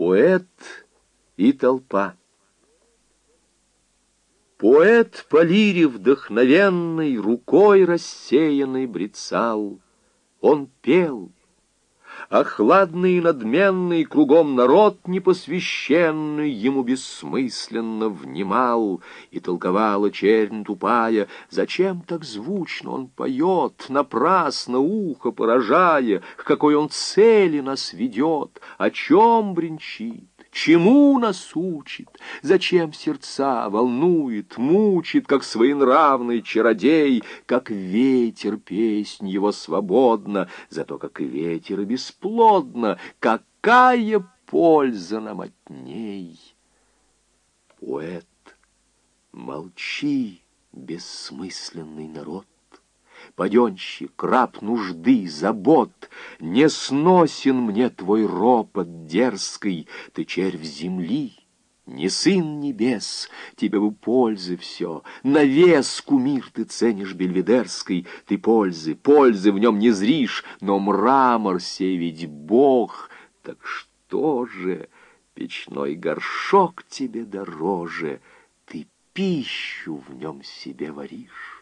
Поэт и толпа. Поэт по лире вдохновенной, рукой рассеянной брецал. Он пел, а хладный и надменный кругом народ непосвященный ему бессмысленно внимал, и толковала чернь тупая, зачем так звучно он поет, напрасно ухо поражая, к какой он цели нас ведет, о чем бренчит, чему нас учит, зачем сердца волнует, мучит, как своенравный чародей, как ветер песнь его свободна, зато как и ветер и бесплодна, какая польза нам от ней? Поэт, молчи, бессмысленный народ. Паденщик, раб нужды, забот, не сносен мне твой ропот дерзкий, ты червь земли, не сын небес, тебе бы пользы все, на вес кумир ты ценишь бельведерский, ты пользы в нем не зришь, но мрамор сей ведь Бог, так что же, печной горшок тебе дороже, ты пищу в нем себе варишь.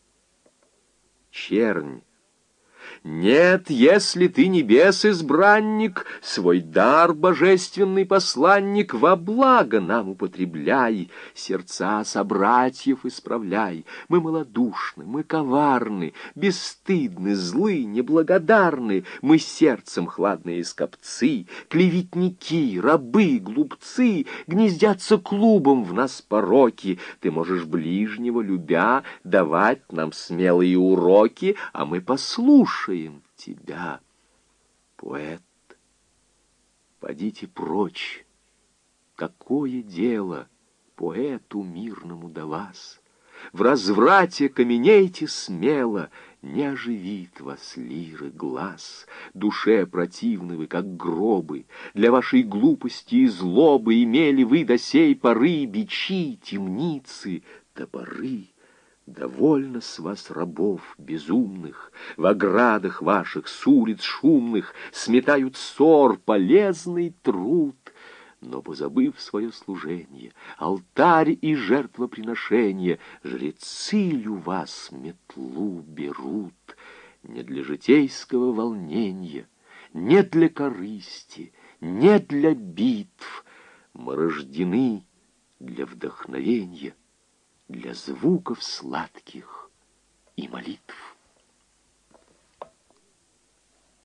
Чернь. Нет, если ты небес избранник, свой дар божественный посланник во благо нам употребляй, сердца собратьев исправляй. Мы малодушны, мы коварны, бесстыдны, злы, неблагодарны, мы сердцем хладные скопцы, клеветники, рабы, глупцы, гнездятся клубом в нас пороки. Ты можешь ближнего, любя, давать нам смелые уроки, а мы послушаем тебя, поэт. Подите прочь, какое дело поэту мирному до вас? В разврате каменейте смело, не оживит вас лиры глаз. Душе противны вы, как гробы, для вашей глупости и злобы имели вы до сей поры бичи, темницы, топоры. Довольно с вас рабов безумных, в оградах ваших, с улиц шумных, сметают ссор, полезный труд. Но, позабыв свое служение, алтарь и жертвоприношение, жрецы ль у вас метлу берут не для житейского волнения, не для корысти, не для битв. Мы рождены для вдохновения, для звуков сладких и молитв.